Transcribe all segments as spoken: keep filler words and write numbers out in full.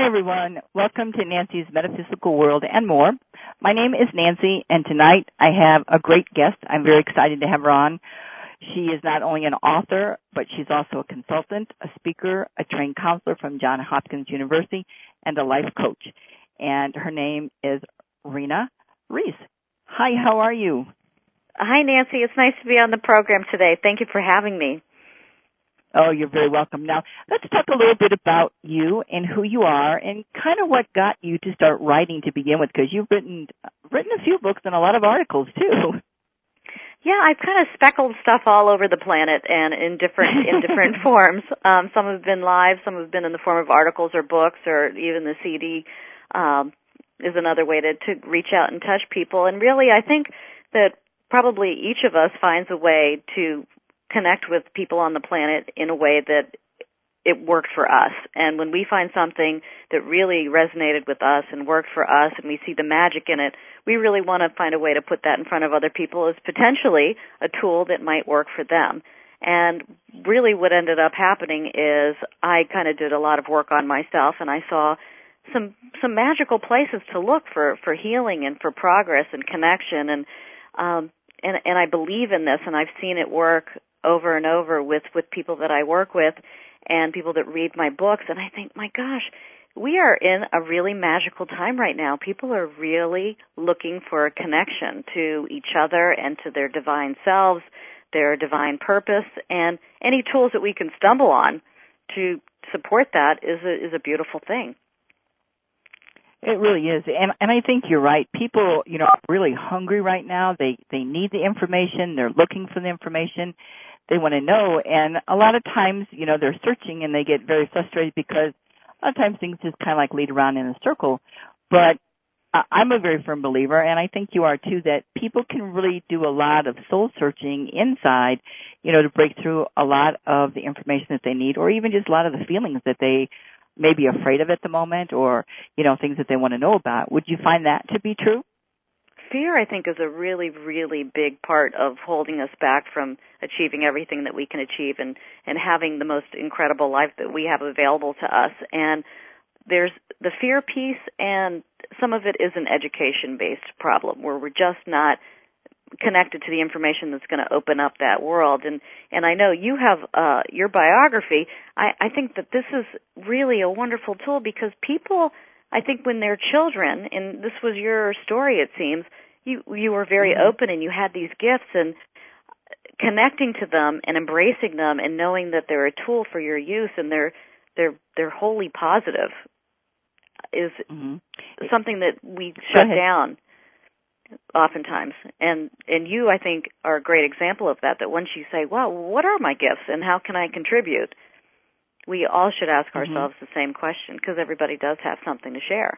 Hi, everyone. Welcome to Nancy's Metaphysical World and more. My name is Nancy, and tonight I have a great guest. I'm very excited to have her on. She is not only an author, but she's also a consultant, a speaker, a trained counselor from Johns Hopkins University, and a life coach. And her name is Rena Reese. Hi, how are you? Hi, Nancy. It's nice to be on the program today. Thank you for having me. Oh, you're very welcome. Now, let's talk a little bit about you and who you are and kind of what got you to start writing to begin with, because you've written written a few books and a lot of articles, too. Yeah, I've kind of speckled stuff all over the planet and in different in different forms. Um, some have been live, some have been in the form of articles or books, or even the C D um, is another way to, to reach out and touch people. And really, I think that probably each of us finds a way to connect with people on the planet in a way that it worked for us. And when we find something that really resonated with us and worked for us and we see the magic in it, we really want to find a way to put that in front of other people as potentially a tool that might work for them. And really what ended up happening is I kind of did a lot of work on myself, and I saw some some magical places to look for, for healing and for progress and connection. And, um, and, and I believe in this, and I've seen it work over and over with, with people that I work with and people that read my books, and I think, my gosh, we are in a really magical time right now. People are really looking for a connection to each other and to their divine selves, their divine purpose, and any tools that we can stumble on to support that is a, is a beautiful thing. It really is, and and I think you're right. People, you know, are really hungry right now. They they need the information. They're looking for the information. They want to know, and a lot of times, you know, they're searching and they get very frustrated because a lot of times things just kind of like lead around in a circle. But I'm a very firm believer, and I think you are too, that people can really do a lot of soul searching inside, you know, to break through a lot of the information that they need, or even just a lot of the feelings that they may be afraid of at the moment, or, you know, things that they want to know about. Would you find that to be true? Fear, I think, is a really, really big part of holding us back from achieving everything that we can achieve and, and having the most incredible life that we have available to us. And there's the fear piece, and some of it is an education-based problem where we're just not connected to the information that's going to open up that world. And, and I know you have uh, your biography. I, I think that this is really a wonderful tool because people, I think when they're children, and this was your story, it seems, you you were very mm-hmm. open and you had these gifts, and connecting to them and embracing them and knowing that they're a tool for your use and they're they're they're wholly positive is mm-hmm. something that we shut down oftentimes. And and you, I think, are a great example of that, that once you say, well, what are my gifts and how can I contribute? We all should ask mm-hmm. ourselves the same question, because everybody does have something to share.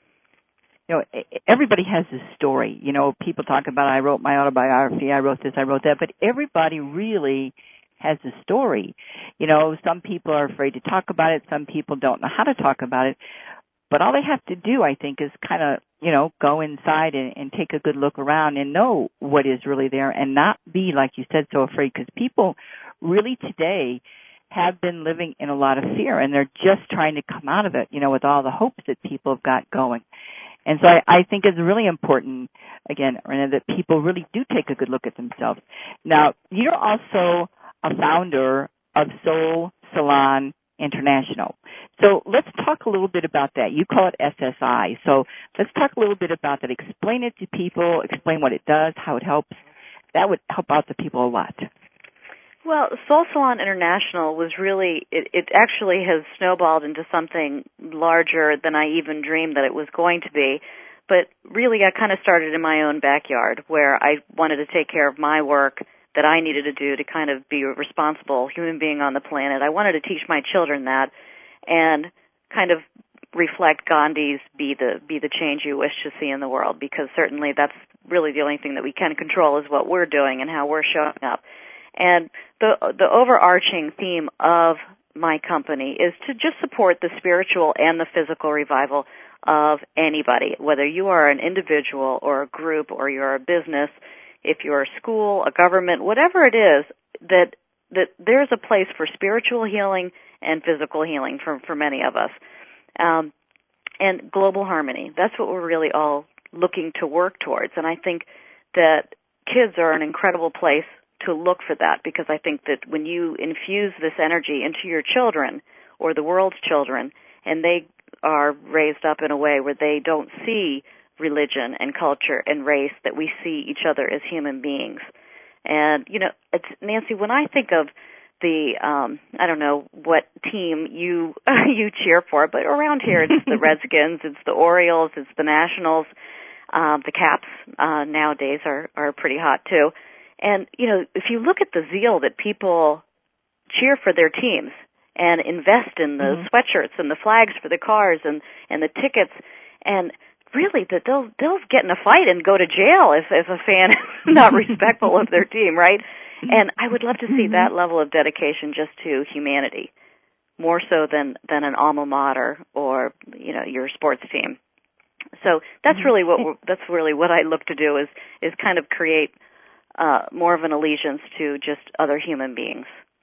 You know, everybody has a story. You know, people talk about, I wrote my autobiography, I wrote this, I wrote that, but everybody really has a story. You know, some people are afraid to talk about it, some people don't know how to talk about it, but all they have to do, I think, is kind of, you know, go inside and, and take a good look around and know what is really there and not be, like you said, so afraid, because people really today have been living in a lot of fear, and they're just trying to come out of it, you know, with all the hopes that people have got going. And so I, I think it's really important, again, Rena, that people really do take a good look at themselves. Now, you're also a founder of Soul Salon International. So let's talk a little bit about that. You call it S S I. So let's talk a little bit about that. Explain it to people, explain what it does, how it helps. That would help out the people a lot. Well, Soul Salon International was really, it, it actually has snowballed into something larger than I even dreamed that it was going to be. But really, I kind of started in my own backyard, where I wanted to take care of my work that I needed to do to kind of be a responsible human being on the planet. I wanted to teach my children that and kind of reflect Gandhi's be the be the change you wish to see in the world, because certainly that's really the only thing that we can control is what we're doing and how we're showing up. And the the overarching theme of my company is to just support the spiritual and the physical revival of anybody, whether you are an individual or a group or you're a business, if you're a school, a government, whatever it is, that that there's a place for spiritual healing and physical healing for, for many of us. Um, and global harmony. That's what we're really all looking to work towards. And I think that kids are an incredible place to look for that, because I think that when you infuse this energy into your children or the world's children, and they are raised up in a way where they don't see religion and culture and race, that we see each other as human beings. And, you know, it's, Nancy, when I think of the, um, I don't know what team you you cheer for, but around here it's the Redskins, it's the Orioles, it's the Nationals, um, the Caps uh, nowadays are, are pretty hot too. And, you know, if you look at the zeal that people cheer for their teams and invest in the mm-hmm. sweatshirts and the flags for the cars and, and the tickets, and really that they'll they'll get in a fight and go to jail if, if a fan is not respectful of their team, right? And I would love to see mm-hmm. that level of dedication just to humanity, more so than, than an alma mater or, you know, your sports team. So that's really what we're, that's really what I look to do is is kind of create uh, more of an allegiance to just other human beings.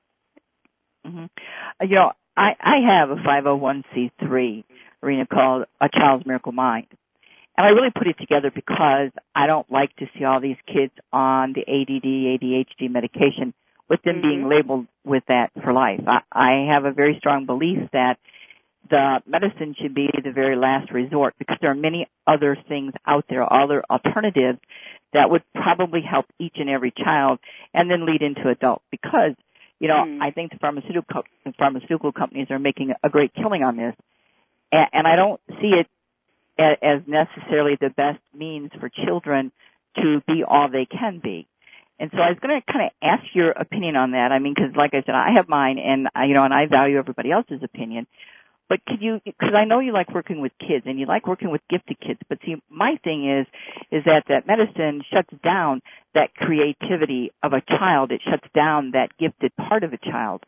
Mm-hmm. You know, I, I have a five oh one c three arena called A Child's Miracle Mind. And I really put it together because I don't like to see all these kids on the A D D, A D H D medication with them mm-hmm. being labeled with that for life. I, I have a very strong belief that the medicine should be the very last resort, because there are many other things out there, other alternatives that would probably help each and every child and then lead into adult. Because, you know, mm. I think the pharmaceutical, the pharmaceutical companies are making a great killing on this. And, and I don't see it as necessarily the best means for children to be all they can be. And so I was going to kind of ask your opinion on that. I mean, because like I said, I have mine, and I, you know, and I value everybody else's opinion. But could you, because I know you like working with kids and you like working with gifted kids, but see, my thing is, is that that medicine shuts down that creativity of a child. It shuts down that gifted part of a child.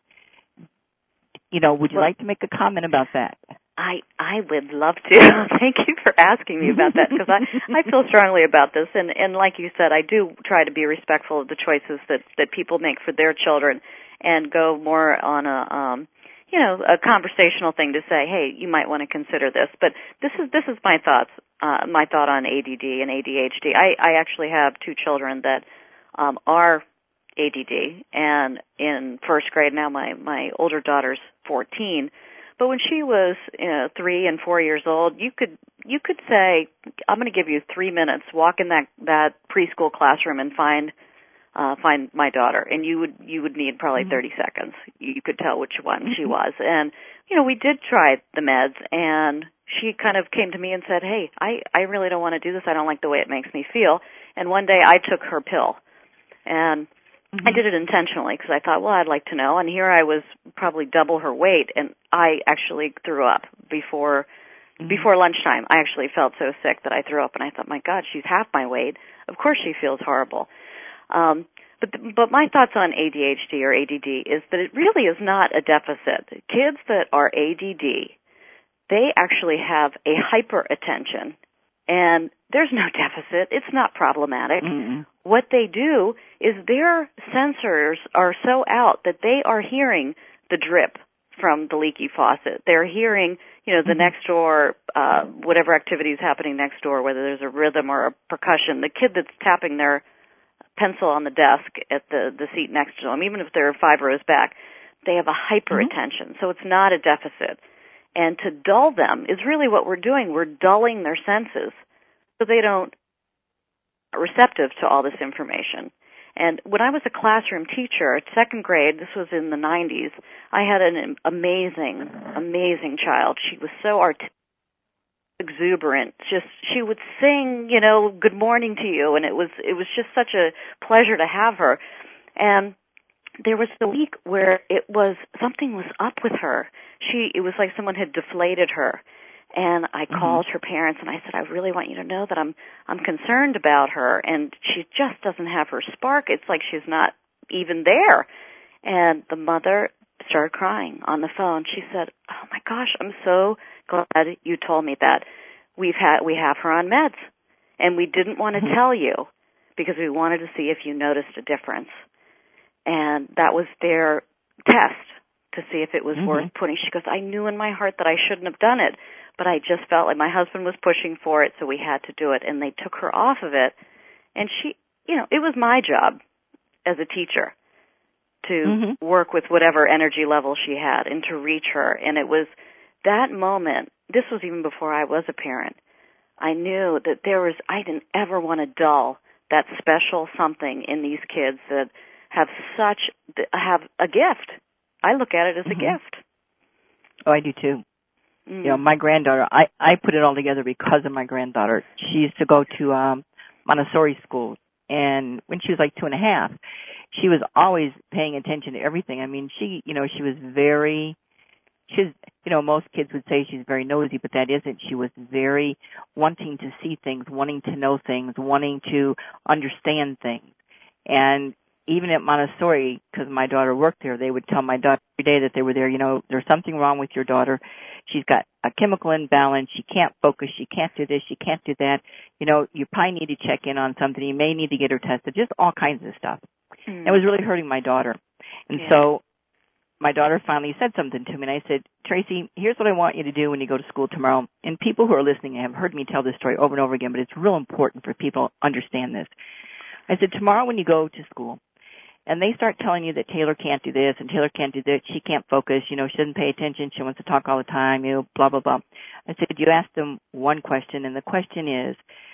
You know, would you well, like to make a comment about that? I, I would love to. Thank you for asking me about that, because I, I feel strongly about this. And, and like you said, I do try to be respectful of the choices that, that people make for their children and go more on a, um, you know, a conversational thing to say, hey, you might want to consider this. But this is, this is my thoughts, uh, my thought on A D D and A D H D. I, I actually have two children that, um, are A D D, and in first grade now. My, my older daughter's fourteen. But when she was you know, three and four years old, you could you could say, I'm going to give you three minutes, walk in that, that preschool classroom and find uh, find my daughter, and you would you would need probably mm-hmm. thirty seconds. You could tell which one mm-hmm. she was. And you know, we did try the meds, and she kind of came to me and said, hey, I, I really don't want to do this. I don't like the way it makes me feel. And one day I took her pill, and mm-hmm. I did it intentionally because I thought, well, I'd like to know. And here I was probably double her weight, and I actually threw up before mm-hmm. before lunchtime. I actually felt so sick that I threw up, and I thought, my God, she's half my weight. Of course she feels horrible. Um, but but my thoughts on A D H D or A D D is that it really is not a deficit. Kids that are A D D, they actually have a hyperattention, and there's no deficit. It's not problematic. Mm-hmm. What they do is their sensors are so out that they are hearing the drip from the leaky faucet. They're hearing, you know, the mm-hmm. next door, uh, whatever activity is happening next door, whether there's a rhythm or a percussion. The kid that's tapping their pencil on the desk at the, the seat next to them, even if they're five rows back, they have a hyperattention. Mm-hmm. So it's not a deficit. And to dull them is really what we're doing. We're dulling their senses so they don't receptive to all this information. And when I was a classroom teacher at second grade, this was in the nineties, I had an amazing, amazing child. She was so artistic, exuberant. Just she would sing, you know, good morning to you, and it was it was just such a pleasure to have her. And there was the week where it was something was up with her. She it was like someone had deflated her. And I called mm-hmm. her parents and I said, I really want you to know that I'm I'm concerned about her, and she just doesn't have her spark. It's like she's not even there. And the mother started crying on the phone. She said, oh my gosh, I'm so glad you told me that. We've had we have her on meds, and we didn't want to mm-hmm. tell you because we wanted to see if you noticed a difference. And that was their test to see if it was mm-hmm. worth putting. She goes, I knew in my heart that I shouldn't have done it, but I just felt like my husband was pushing for it, so we had to do it. And they took her off of it. And she, you know, it was my job as a teacher to mm-hmm. work with whatever energy level she had and to reach her. And it was that moment, this was even before I was a parent, I knew that there was, I didn't ever want to dull that special something in these kids that have such, have a gift. I look at it as mm-hmm. a gift. Oh, I do too. Mm. You know, my granddaughter, I, I put it all together because of my granddaughter. She used to go to um, Montessori school, and when she was like two and a half, she was always paying attention to everything. I mean, she, you know, she was very, she's, you know, most kids would say she's very nosy, but that isn't. She was very wanting to see things, wanting to know things, wanting to understand things. And even at Montessori, because my daughter worked there, they would tell my daughter every day that they were there, you know, there's something wrong with your daughter. She's got a chemical imbalance. She can't focus. She can't do this. She can't do that. You know, you probably need to check in on something. You may need to get her tested, just all kinds of stuff. Mm. It was really hurting my daughter. And yeah. so my daughter finally said something to me, and I said, Tracy, here's what I want you to do when you go to school tomorrow. And people who are listening have heard me tell this story over and over again, but it's real important for people to understand this. I said, tomorrow when you go to school, and they start telling you that Taylor can't do this and Taylor can't do that, she can't focus, you know, she doesn't pay attention, she wants to talk all the time, you know, blah, blah, blah. I said, you ask them one question, and the question is,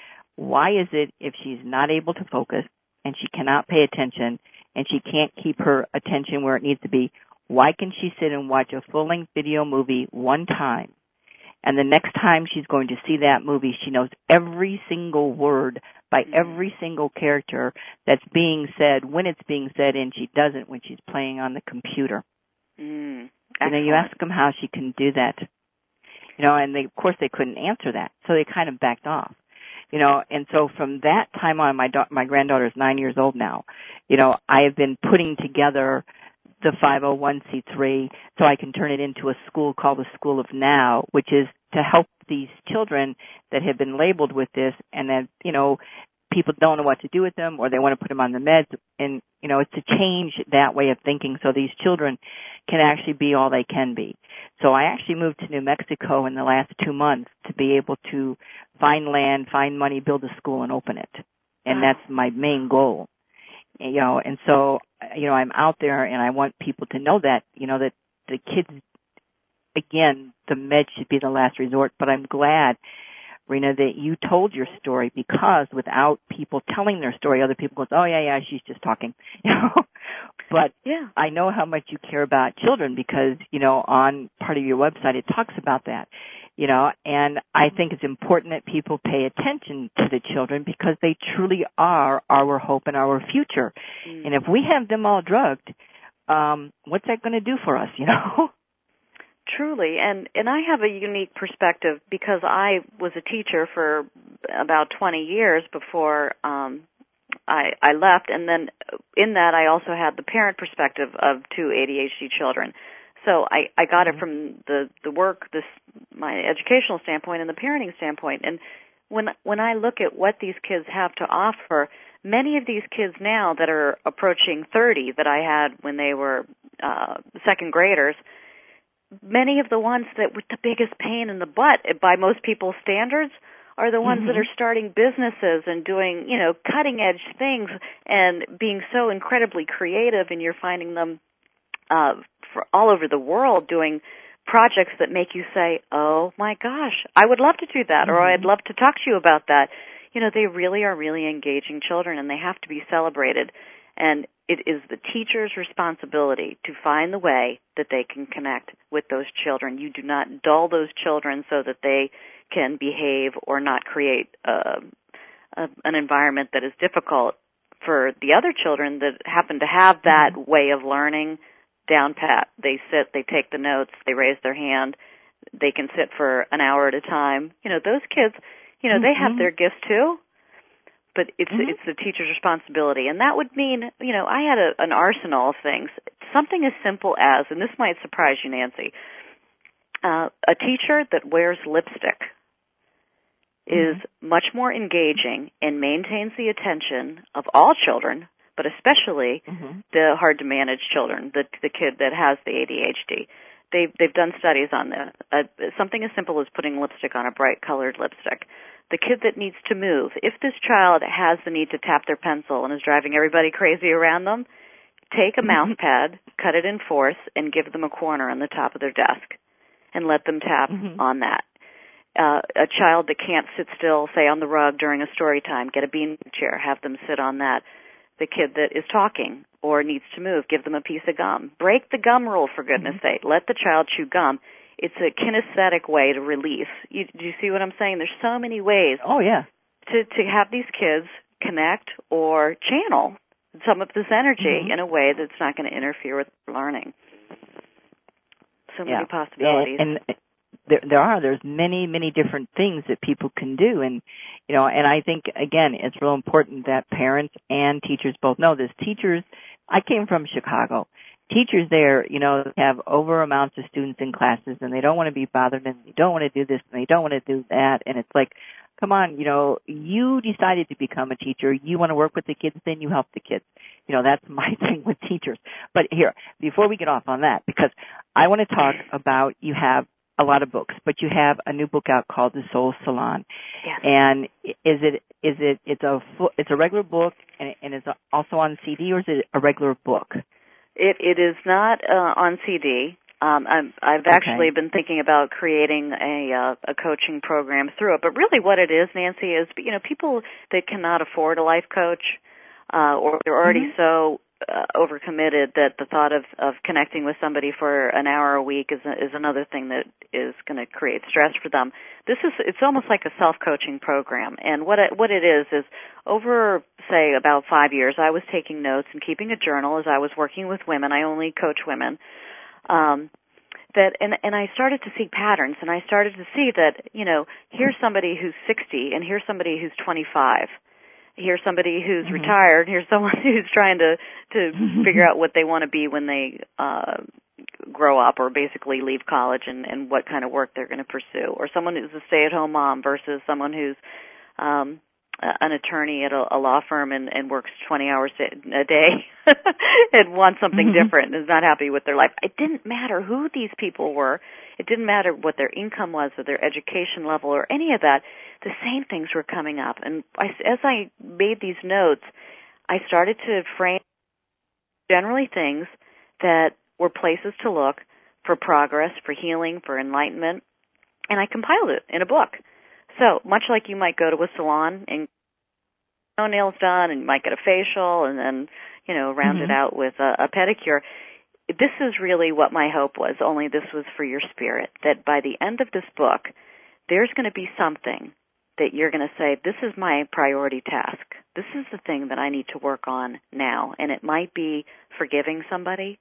why is it if she's not able to focus and she cannot pay attention and she can't keep her attention where it needs to be, why can she sit and watch a full-length video movie one time, and the next time she's going to see that movie, she knows every single word by every single character that's being said when it's being said, and she doesn't when she's playing on the computer. Mm, and then you ask them how she can do that. You know, and they, of course they couldn't answer that, so they kind of backed off. You know, and so from that time on, my da- my granddaughter is nine years old now. You know, I have been putting together the five oh one c three so I can turn it into a school called the School of Now, which is to help these children that have been labeled with this, and then, you know, people don't know what to do with them, or they want to put them on the meds, and, you know, it's to change that way of thinking so these children can actually be all they can be. So I actually moved to New Mexico in the last two months to be able to find land, find money, build a school, and open it. And that's my main goal. You know, and so, you know, I'm out there and I want people to know that, you know, that the kids, again, the med should be the last resort, but I'm glad, Rena, that you told your story, because without people telling their story, other people go, oh, yeah, yeah, she's just talking, you know. But yeah. I know how much you care about children because, you know, on part of your website it talks about that, you know, and I think it's important that people pay attention to the children because they truly are our hope and our future. Mm. And if we have them all drugged, um, what's that going to do for us, you know? Truly, and, and I have a unique perspective because I was a teacher for about twenty years before um, I, I left, and then in that I also had the parent perspective of two A D H D children. So I, I got mm-hmm. it from the, the work, this my educational standpoint and the parenting standpoint. And when when I look at what these kids have to offer, many of these kids now that are approaching thirty that I had when they were uh, second graders, many of the ones that with the biggest pain in the butt by most people's standards are the ones mm-hmm. that are starting businesses and doing, you know, cutting edge things and being so incredibly creative, and you're finding them uh, for all over the world doing projects that make you say, oh my gosh, I would love to do that, mm-hmm. or I'd love to talk to you about that. You know, they really are really engaging children, and they have to be celebrated. And it is the teacher's responsibility to find the way that they can connect with those children. You do not dull those children so that they can behave or not create uh, a, an environment that is difficult for the other children that happen to have that mm-hmm. way of learning down pat. They sit, they take the notes, they raise their hand, they can sit for an hour at a time. You know, those kids, you know, mm-hmm. they have their gifts too. But it's mm-hmm. it's the teacher's responsibility, and that would mean, you know, I had a, an arsenal of things. Something as simple as, and this might surprise you, Nancy, uh, a teacher that wears lipstick mm-hmm. is much more engaging and maintains the attention of all children but especially mm-hmm. the hard-to-manage children, the the kid that has the A D H D. They've, they've done studies on this. Uh, something as simple as putting lipstick on a bright-colored lipstick. The kid that needs to move, if this child has the need to tap their pencil and is driving everybody crazy around them, take a mouse pad, cut it in fourths, and give them a corner on the top of their desk and let them tap mm-hmm. on that. Uh, a child that can't sit still, say on the rug during a story time, get a bean chair, have them sit on that. The kid that is talking or needs to move, give them a piece of gum. Break the gum rule, for goodness mm-hmm. sake. Let the child chew gum. It's a kinesthetic way to release. You, do you see what I'm saying? There's so many ways oh, yeah. to, to have these kids connect or channel some of this energy mm-hmm. in a way that's not going to interfere with learning. So yeah. many possibilities. And, and there, there are. There's many, many different things that people can do. And, you know, and I think, again, it's real important that parents and teachers both know this. Teachers, I came from Chicago. Teachers there, you know, have over amounts of students in classes, and they don't want to be bothered, and they don't want to do this, and they don't want to do that. And it's like, come on, you know, you decided to become a teacher. You want to work with the kids, then you help the kids. You know, that's my thing with teachers. But here, before we get off on that, because I want to talk about, you have a lot of books, but you have a new book out called The Soul Salon. Yes. And is it, is it, it's a, it's a regular book, and, and it's also on C D, or is it a regular book? It, it is not uh, on C D. Um, I'm, I've actually okay. been thinking about creating a, uh, a coaching program through it. But really what it is, Nancy, is, you know, people that cannot afford a life coach, uh, or they're already mm-hmm. so uh, overcommitted that the thought of, of connecting with somebody for an hour a week is, a, is another thing that is going to create stress for them. This is, it's almost like a self-coaching program. And what it, what it is is over, say, about five years, I was taking notes and keeping a journal as I was working with women. I only coach women. Um, that and and I started to see patterns, and I started to see that, you know, here's somebody who's sixty, and here's somebody who's twenty-five. Here's somebody who's mm-hmm. retired. Here's someone who's trying to to figure out what they want to be when they uh, grow up, or basically leave college, and and what kind of work they're going to pursue. Or someone who's a stay-at-home mom versus someone who's um, an attorney at a, a law firm and, and works twenty hours a day and wants something mm-hmm. different and is not happy with their life. It didn't matter who these people were. It didn't matter what their income was or their education level or any of that. The same things were coming up. And I, as I made these notes, I started to frame generally things that were places to look for progress, for healing, for enlightenment, and I compiled it in a book. So much like you might go to a salon and get your nails done, and you might get a facial, and then, you know, round mm-hmm. it out with a, a pedicure. This is really what my hope was, only this was for your spirit, that by the end of this book, there's going to be something that you're going to say, this is my priority task. This is the thing that I need to work on now. And it might be forgiving somebody.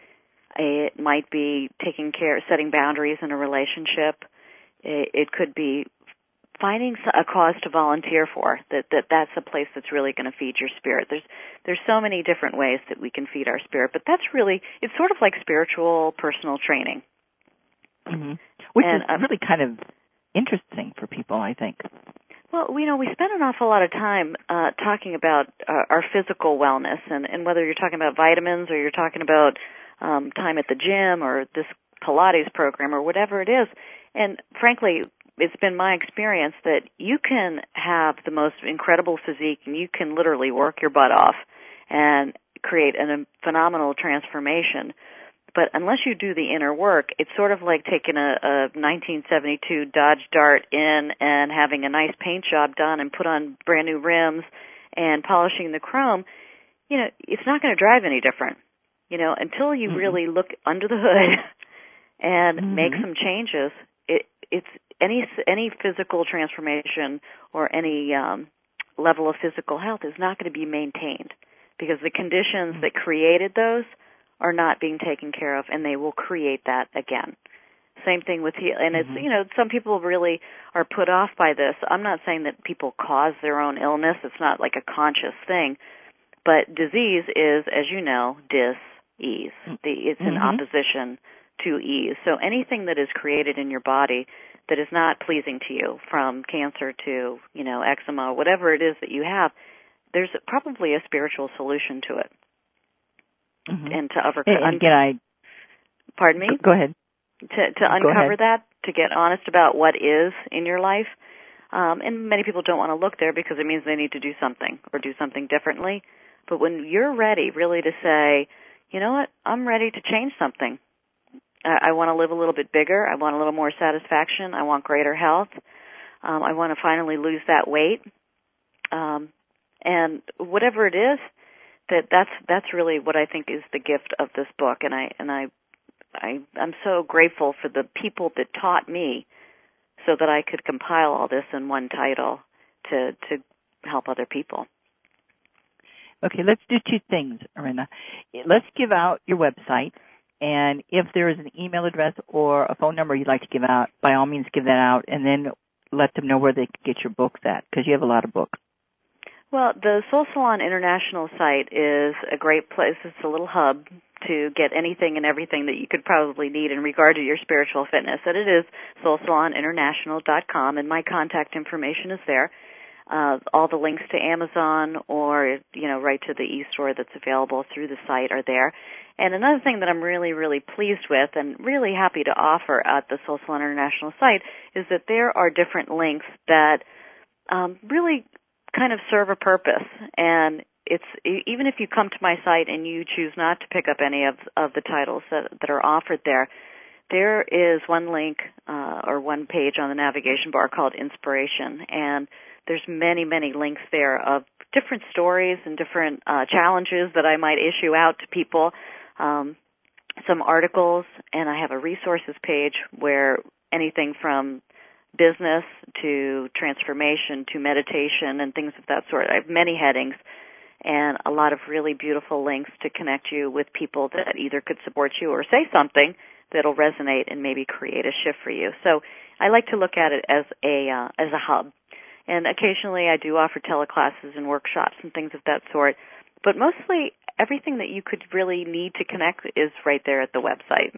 It might be taking care, setting boundaries in a relationship. It, it could be finding a cause to volunteer for, that, that that's a place that's really going to feed your spirit. There's there's so many different ways that we can feed our spirit, but that's really, it's sort of like spiritual personal training. Mm-hmm. Which and, is um, really kind of interesting for people, I think. Well, you know, we spend an awful lot of time uh, talking about uh, our physical wellness, and, and whether you're talking about vitamins or you're talking about um, time at the gym or this Pilates program or whatever it is, and frankly, it's been my experience that you can have the most incredible physique and you can literally work your butt off and create a phenomenal transformation. But unless you do the inner work, it's sort of like taking a, a nineteen seventy-two Dodge Dart in and having a nice paint job done and put on brand new rims and polishing the chrome. You know, it's not going to drive any different, you know, until you mm-hmm. really look under the hood and mm-hmm. make some changes. It, it's any any physical transformation or any um, level of physical health is not going to be maintained because the conditions mm-hmm. that created those are not being taken care of, and they will create that again. Same thing with heal, and mm-hmm. it's, you know, some people really are put off by this. I'm not saying that people cause their own illness. It's not like a conscious thing, but disease is, as you know, dis-ease. The, it's mm-hmm. in opposition to ease. So anything that is created in your body that is not pleasing to you, from cancer to, you know, eczema, whatever it is that you have, there's probably a spiritual solution to it. Mm-hmm. And to overcome. And again, I. Pardon me. Go ahead. To, to uncover that, to get honest about what is in your life. Um, and many people don't want to look there because it means they need to do something or do something differently. But when you're ready really to say, you know what, I'm ready to change something. I, I want to live a little bit bigger. I want a little more satisfaction. I want greater health. Um, I want to finally lose that weight. Um, and whatever it is, that that's that's really what I think is the gift of this book. And I and I, I I'm so grateful for the people that taught me, so that I could compile all this in one title to to help other people. Okay, let's do two things, Irina. Let's give out your website, and if there is an email address or a phone number you'd like to give out, by all means give that out, and then let them know where they can get your books at, because you have a lot of books. Well, the Soul Salon International site is a great place. It's a little hub to get anything and everything that you could probably need in regard to your spiritual fitness. And it is soul salon international dot com, and my contact information is there. Uh, all the links to Amazon or, you know, right to the e-store that's available through the site are there. And another thing that I'm really, really pleased with and really happy to offer at the Soul Salon International site is that there are different links that um, really kind of serve a purpose. And it's even if you come to my site and you choose not to pick up any of of the titles that, that are offered there, there is one link uh, or one page on the navigation bar called Inspiration, and there's many, many links there of different stories and different uh, challenges that I might issue out to people, um, some articles, and I have a resources page where anything from business to transformation to meditation and things of that sort. I have many headings and a lot of really beautiful links to connect you with people that either could support you or say something that'll resonate and maybe create a shift for you. So I like to look at it as a uh, as a hub. And occasionally I do offer teleclasses and workshops and things of that sort. But mostly everything that you could really need to connect is right there at the website.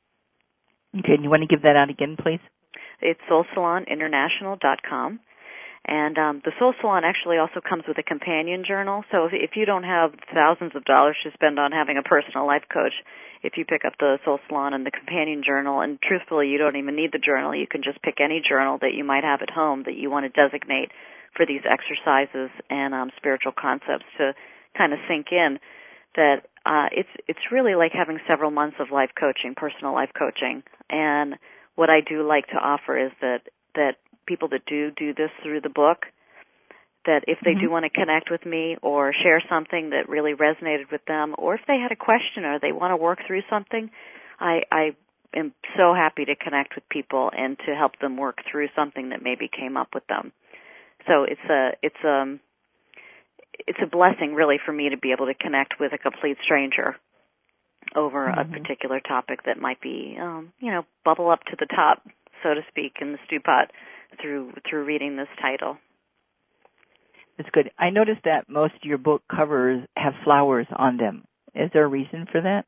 Okay, and you want to give that out again, please? It's soul salon international dot com. And um, the Soul Salon actually also comes with a companion journal. So if, if you don't have thousands of dollars to spend on having a personal life coach, if you pick up the Soul Salon and the companion journal, and truthfully, you don't even need the journal. You can just pick any journal that you might have at home that you want to designate for these exercises and um, spiritual concepts to kind of sink in. That uh, it's it's really like having several months of life coaching, personal life coaching. And what I do like to offer is that that people that do do this through the book, that if they mm-hmm. do want to connect with me or share something that really resonated with them, or if they had a question or they want to work through something, I, I am so happy to connect with people and to help them work through something that maybe came up with them. So it's a it's um it's a blessing really for me to be able to connect with a complete stranger over mm-hmm. a particular topic that might be um, you know bubble up to the top, so to speak, in the stew pot through through reading this title. That's good. I noticed that most of your book covers have flowers on them. Is there a reason for that?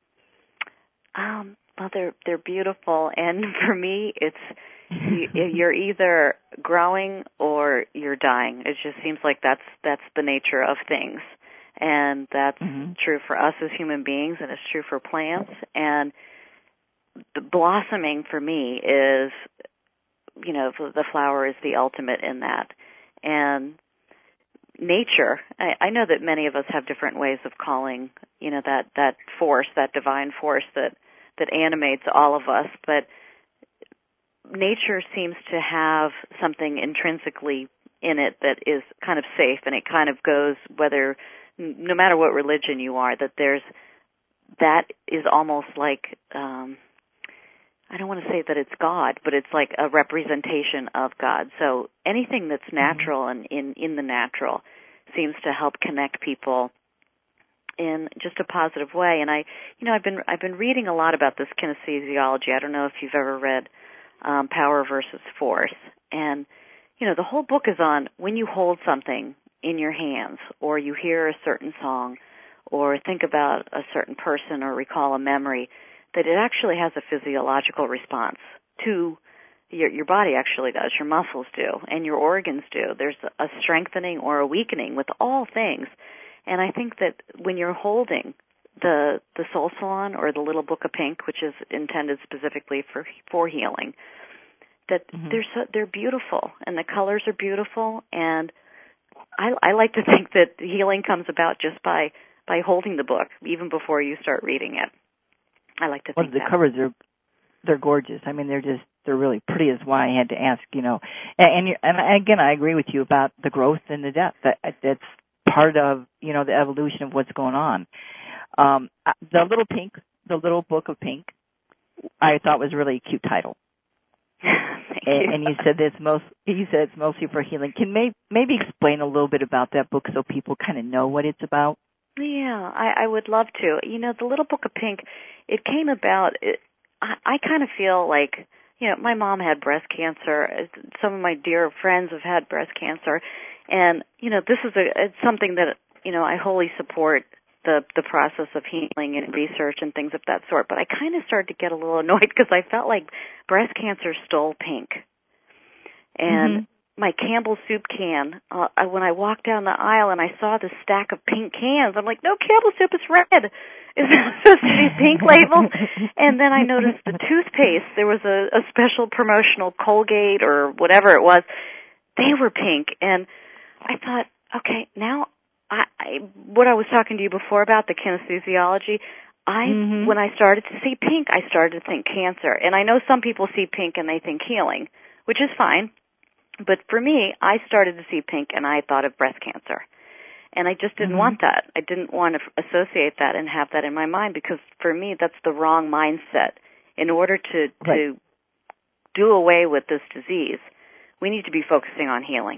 Um, well, they're they're beautiful, and for me, it's you, you're either growing or you're dying. It just seems like that's that's the nature of things, and that's mm-hmm. true for us as human beings, and it's true for plants. And the blossoming for me is, you know, the flower is the ultimate in that. And nature, I, I know that many of us have different ways of calling, you know, that, that force, that divine force that, that animates all of us, but nature seems to have something intrinsically in it that is kind of safe, and it kind of goes, whether, no matter what religion you are, that there's, that is almost like, um, I don't want to say that it's God, but it's like a representation of God. So anything that's natural mm-hmm. and in, in the natural seems to help connect people in just a positive way. And I, you know, I've been I've been reading a lot about this kinesiology. I don't know if you've ever read um, Power versus Force. And, you know, the whole book is on when you hold something in your hands, or you hear a certain song, or think about a certain person, or recall a memory, that it actually has a physiological response to Your, your body actually does. Your muscles do, and your organs do. There's a strengthening or a weakening with all things. And I think that when you're holding the the Soul Salon or the Little Book of Pink, which is intended specifically for for healing, that mm-hmm. they're so, they're beautiful, and the colors are beautiful. And I, I like to think that healing comes about just by by holding the book, even before you start reading it. I like to think well, the that. covers are they're gorgeous. I mean, they're just they're really pretty. Is why I had to ask. You know, and and, and again, I agree with you about the growth and the depth. That that's part of, you know, the evolution of what's going on. Um, the Little Pink, the Little Book of Pink, I thought was really a cute title. Thank and, you. and you said it's most, you said it's mostly for healing. Can may, maybe explain a little bit about that book so people kind of know what it's about? Yeah, I, I would love to. You know, the Little Book of Pink, it came about. It, I, I kind of feel like, you know, my mom had breast cancer. Some of my dear friends have had breast cancer. And, you know, this is a, it's something that, you know, I wholly support the, the process of healing and research and things of that sort. But I kind of started to get a little annoyed because I felt like breast cancer stole pink. And mm-hmm. my Campbell's soup can, uh, I, when I walked down the aisle and I saw this stack of pink cans, I'm like, no, Campbell's soup is red. Is it supposed to be pink labeled? And then I noticed the toothpaste. There was a, a special promotional Colgate or whatever it was. They were pink. And I thought, okay, now I, I what I was talking to you before about the kinesthesiology, I mm-hmm. when I started to see pink, I started to think cancer. And I know some people see pink and they think healing, which is fine. But for me, I started to see pink and I thought of breast cancer. And I just didn't mm-hmm. want that. I didn't want to associate that and have that in my mind because for me, that's the wrong mindset. In order to, right. to do away with this disease, we need to be focusing on healing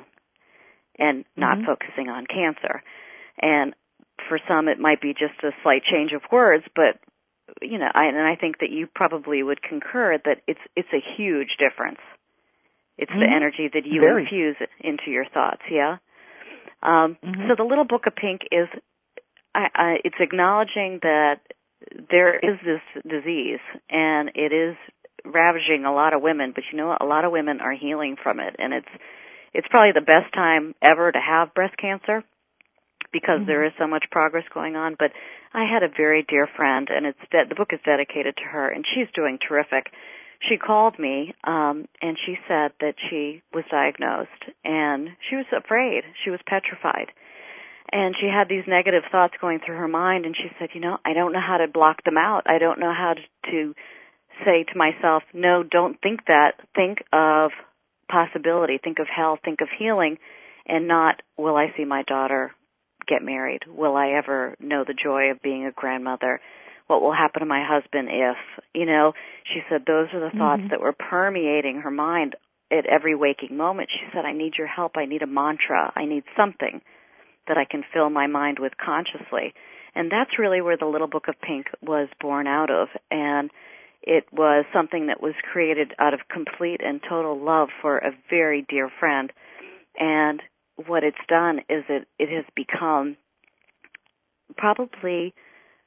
and not mm-hmm. focusing on cancer. And for some, it might be just a slight change of words, but, you know, I, and I think that you probably would concur that it's it's a huge difference. It's mm-hmm. the energy that you Very. infuse into your thoughts, yeah? Um, mm-hmm. So the Little Book of Pink is, I, I, it's acknowledging that there is this disease, and it is ravaging a lot of women, but you know what? A lot of women are healing from it, and it's It's probably the best time ever to have breast cancer because mm-hmm. there is so much progress going on. But I had a very dear friend, and it's de- the book is dedicated to her, and she's doing terrific. She called me, um, and she said that she was diagnosed, and she was afraid. She was petrified. And she had these negative thoughts going through her mind, and she said, you know, I don't know how to block them out. I don't know how to, to say to myself, no, don't think that. Think of possibility, think of health, think of healing, and not, will I see my daughter get married? Will I ever know the joy of being a grandmother? What will happen to my husband if, you know, she said those are the mm-hmm. thoughts that were permeating her mind at every waking moment. She said, I need your help. I need a mantra. I need something that I can fill my mind with consciously. And that's really where the Little Book of Pink was born out of. And it was something that was created out of complete and total love for a very dear friend. And what it's done is it, it has become probably,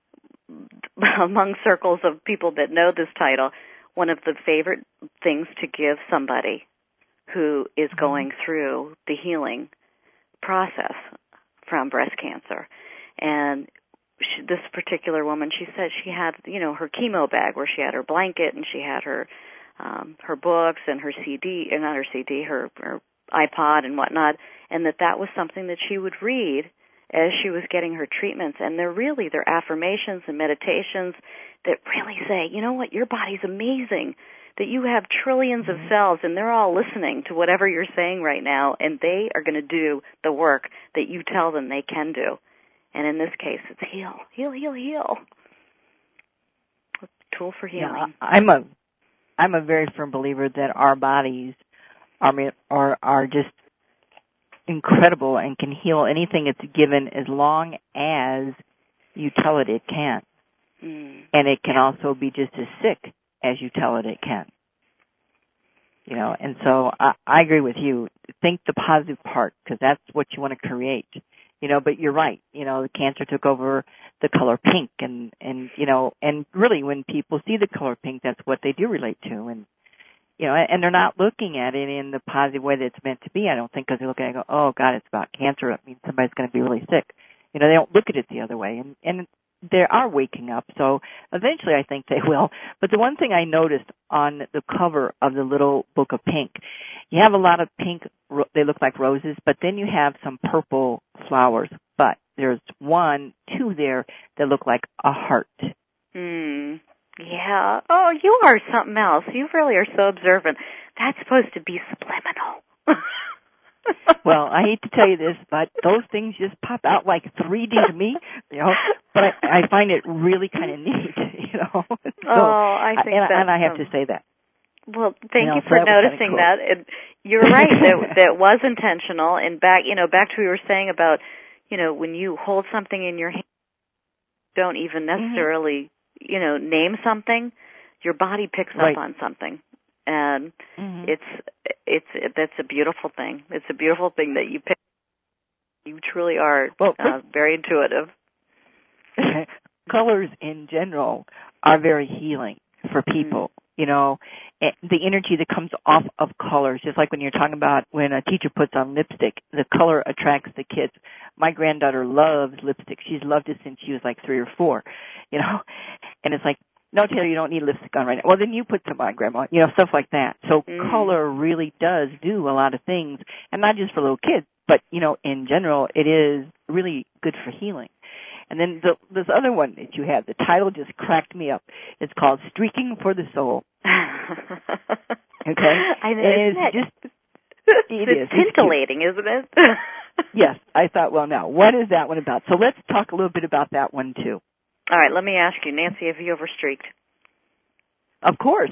among circles of people that know this title, one of the favorite things to give somebody who is going through the healing process from breast cancer. And She, this particular woman, she said she had, you know, her chemo bag where she had her blanket and she had her um, her books and her C D, and not her C D, her, her iPod and whatnot, and that that was something that she would read as she was getting her treatments. And they're really, they're affirmations and meditations that really say, you know what, your body's amazing, that you have trillions mm-hmm. of cells and they're all listening to whatever you're saying right now, and they are going to do the work that you tell them they can do. And in this case, it's heal, heal, heal, heal. A tool for healing. Yeah, I'm a, I'm a very firm believer that our bodies are are are just incredible and can heal anything it's given as long as you tell it it can. Mm. And it can also be just as sick as you tell it it can. You know, and so I, I agree with you. Think the positive part, because that's what you want to create. You know, but you're right. You know, the cancer took over the color pink, and, and, you know, and really when people see the color pink, that's what they do relate to. And, you know, and they're not looking at it in the positive way that it's meant to be, I don't think, because they're looking at it and go, oh, God, it's about cancer. It means somebody's going to be really sick. You know, they don't look at it the other way. And, and they are waking up, so eventually I think they will. But the one thing I noticed on the cover of the little book of pink, you have a lot of pink, they look like roses, but then you have some purple flowers. But there's one, two there that look like a heart. Hmm. Yeah. Oh, you are something else. You really are so observant. That's supposed to be subliminal. Well, I hate to tell you this, but those things just pop out like three D to me, you know. But I, I find it really kind of neat, you know. So, oh, I think and, that's and I have so... to say that. Well, thank you, know, you so for that noticing cool. that. And you're right that that was intentional. And back, you know, back to what we were saying about, you know, when you hold something in your hand, don't even necessarily, mm-hmm. you know, name something, your body picks right. up on something. And mm-hmm. it's it's it, that's a beautiful thing. It's a beautiful thing that you pick. You truly are well, uh, very intuitive. Colors in general are very healing for people. Mm-hmm. You know, the energy that comes off of colors, just like when you're talking about when a teacher puts on lipstick, the color attracts the kids. My granddaughter loves lipstick. She's loved it since she was like three or four, you know, and it's like, no, Taylor, you don't need lipstick on right now. Well, then you put some on, Grandma. You know, stuff like that. So mm. color really does do a lot of things, and not just for little kids, but, you know, in general, it is really good for healing. And then the, this other one that you have, the title just cracked me up. It's called Streaking for the Soul. Okay? I know, it is it? just, it it's is. Scintillating, it's isn't it? Yes. I thought, well, now, what is that one about? So let's talk a little bit about that one, too. All right, let me ask you, Nancy, have you ever streaked? Of course.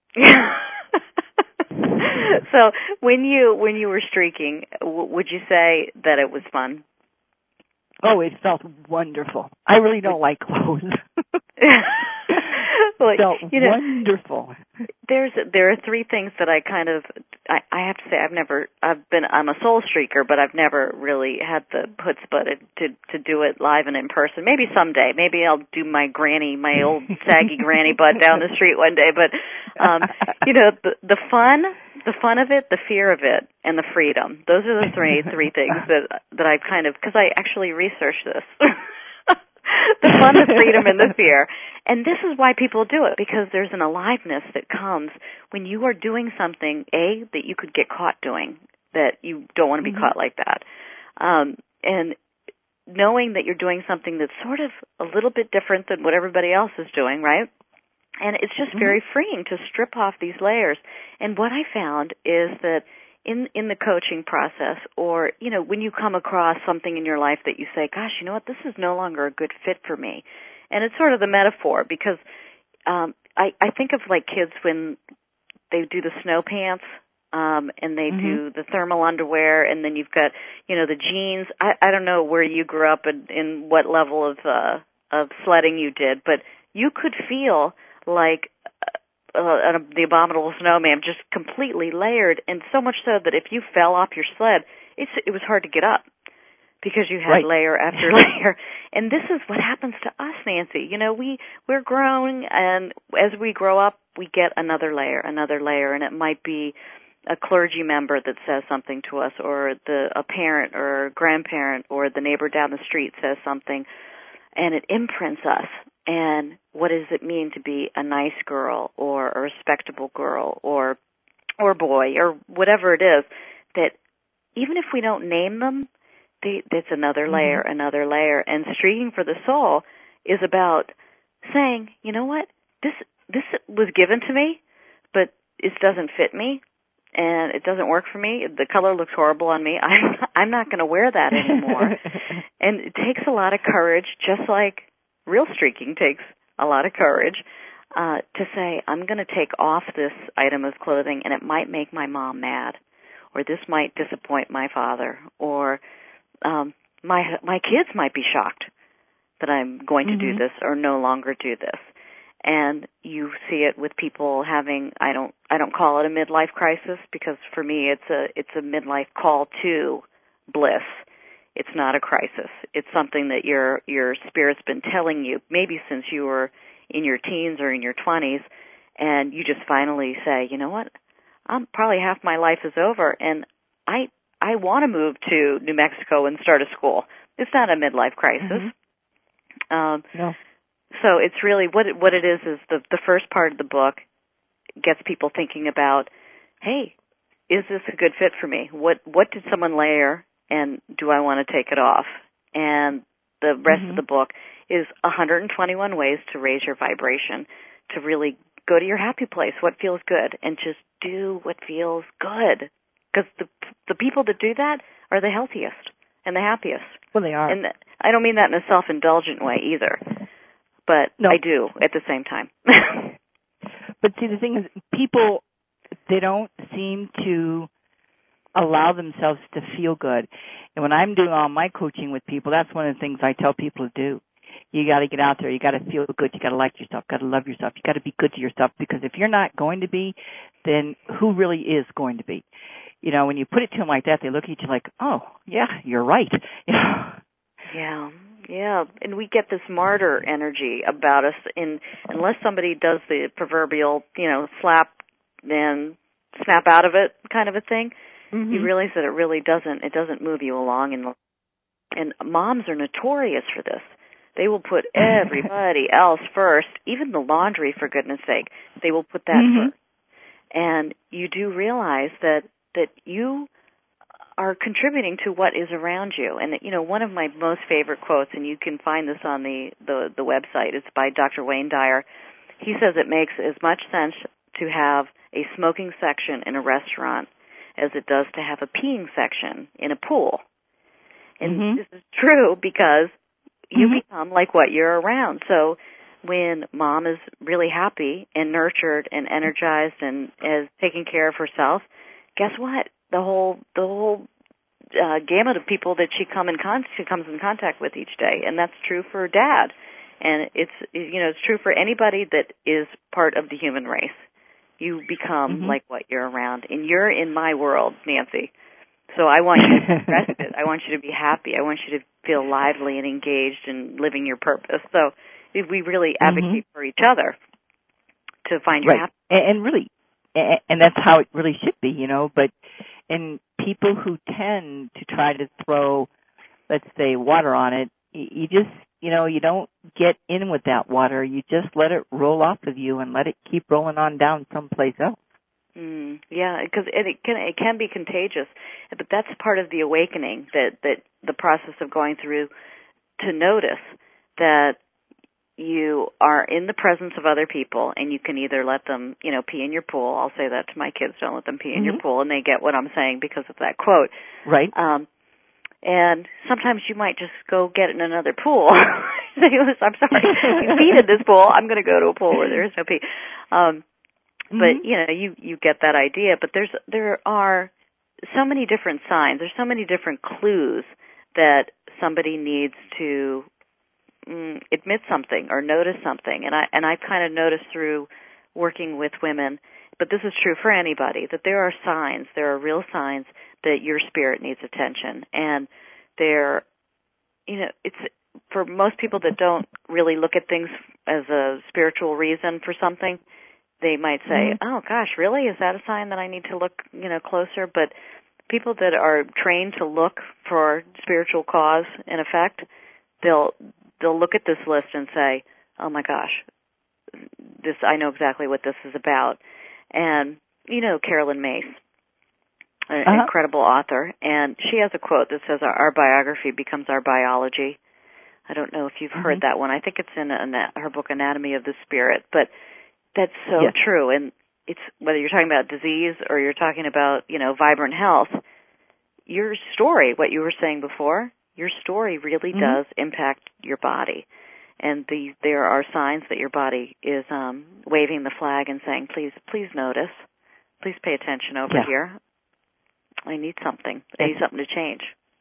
So when you when you were streaking, w- would you say that it was fun? Oh, it felt wonderful. I really don't like clothes. Well, it felt you know, wonderful. There's there are three things that I kind of I, I have to say I've never I've been I'm a soul streaker, but I've never really had the chutzpah to to do it live and in person. Maybe someday. Maybe I'll do my granny, my old saggy granny butt down the street one day. But um, you know, the the fun, the fun of it, the fear of it, and the freedom. Those are the three three things that that I've kind of because I actually researched this. The fun, the freedom, and the fear. And this is why people do it, because there's an aliveness that comes when you are doing something, A, that you could get caught doing, that you don't want to be mm-hmm. caught like that. Um, and knowing that you're doing something that's sort of a little bit different than what everybody else is doing, right? And it's just mm-hmm. very freeing to strip off these layers. And what I found is that in in the coaching process, or, you know, when you come across something in your life that you say, gosh, you know what, this is no longer a good fit for me. And it's sort of the metaphor, because um, I, I think of like kids when they do the snow pants, um, and they mm-hmm. do the thermal underwear, and then you've got, you know, the jeans. I, I don't know where you grew up and in what level of uh, of sledding you did, but you could feel like Uh, the abominable snowman, just completely layered, and so much so that if you fell off your sled, it's, it was hard to get up because you had right. layer after layer. And this is what happens to us, Nancy. You know, we, we're growing, and as we grow up, we get another layer, another layer, and it might be a clergy member that says something to us, or the a parent or a grandparent or the neighbor down the street says something, and it imprints us. And what does it mean to be a nice girl or a respectable girl or or boy or whatever it is, that even if we don't name them, they, it's another layer, mm-hmm. another layer. And Streaking for the Soul is about saying, you know what, this this was given to me, but it doesn't fit me, and it doesn't work for me. The color looks horrible on me. I'm, I'm not going to wear that anymore. And it takes a lot of courage, just like real streaking takes a lot of courage, uh, to say, I'm going to take off this item of clothing, and it might make my mom mad, or this might disappoint my father, or um, my my kids might be shocked that I'm going mm-hmm. to do this or no longer do this. And you see it with people having, I don't I don't call it a midlife crisis, because for me it's a it's a midlife call to bliss. It's not a crisis. It's something that your your spirit's been telling you, maybe since you were in your teens or in your twenties, and you just finally say, you know what, I'm probably half my life is over, and I I want to move to New Mexico and start a school. It's not a midlife crisis. Mm-hmm. Um, no. So it's really what it, what it is is the the first part of the book gets people thinking about, hey, is this a good fit for me? What what did someone layer, and do I want to take it off? And the rest mm-hmm. of the book is one hundred twenty-one ways to raise your vibration, to really go to your happy place, what feels good, and just do what feels good. Because the the people that do that are the healthiest and the happiest. Well, they are. And I don't mean that in a self-indulgent way either, but no. I do at the same time. But see, the thing is, people, they don't seem to allow themselves to feel good. And when I'm doing all my coaching with people, that's one of the things I tell people to do. You got to get out there. You got to feel good. You got to like yourself. Got to love yourself. You got to be good to yourself, because if you're not going to be, then who really is going to be? You know, when you put it to them like that, they look at you like, "Oh, yeah, you're right." You know? Yeah, yeah, and we get this martyr energy about us, in unless somebody does the proverbial, you know, slap and snap out of it kind of a thing. Mm-hmm. You realize that it really doesn't. It doesn't move you along, and and moms are notorious for this. They will put everybody else first, even the laundry, for goodness sake. They will put that mm-hmm. first. And you do realize that, that you are contributing to what is around you. And, you know, one of my most favorite quotes, and you can find this on the, the, the website, it's by Doctor Wayne Dyer. He says it makes as much sense to have a smoking section in a restaurant as it does to have a peeing section in a pool. And mm-hmm. this is true because you mm-hmm. become like what you're around. So when mom is really happy and nurtured and energized and is taking care of herself, guess what? The whole the whole uh, gamut of people that she come in con- she comes in contact with each day, and that's true for dad, and it's you know it's true for anybody that is part of the human race. You become mm-hmm. like what you're around, and you're in my world, Nancy. So I want you to be rested. I want you to be happy. I want you to feel lively and engaged and living your purpose. So if we really advocate mm-hmm. for each other to find your right. happiness. And really, and that's how it really should be, you know, but and people who tend to try to throw, let's say, water on it, you just, you know, you don't get in with that water. You just let it roll off of you and let it keep rolling on down someplace else. Mm, yeah, because it, it can it can be contagious, but that's part of the awakening, that that the process of going through to notice that you are in the presence of other people, and you can either let them, you know, pee in your pool. I'll say that to my kids: don't let them pee in mm-hmm. your pool, and they get what I'm saying because of that quote. Right. Um, and sometimes you might just go get in another pool. Say, listen, I'm sorry, you peed in this pool. I'm going to go to a pool where there is no pee. Um, But, mm-hmm. you know, you, you get that idea. But there's there are so many different signs. There's so many different clues that somebody needs to mm, admit something or notice something. And I and I've kind of noticed through working with women, but this is true for anybody, that there are signs, there are real signs that your spirit needs attention. And there, you know, it's for most people that don't really look at things as a spiritual reason for something, they might say, mm-hmm. oh, gosh, really? Is that a sign that I need to look, you know, closer? But people that are trained to look for spiritual cause and effect, they'll they'll look at this list and say, oh, my gosh, this I know exactly what this is about. And, you know, Carolyn Mace, an uh-huh. incredible author, and she has a quote that says, our, our biography becomes our biology. I don't know if you've mm-hmm. heard that one. I think it's in a, her book, Anatomy of the Spirit. But that's so yes. true, and it's whether you're talking about disease or you're talking about, you know, vibrant health, your story, what you were saying before, your story really mm-hmm. does impact your body. And the, there are signs that your body is um, waving the flag and saying, please, please notice, please pay attention over yeah. here. I need something. I need something to change.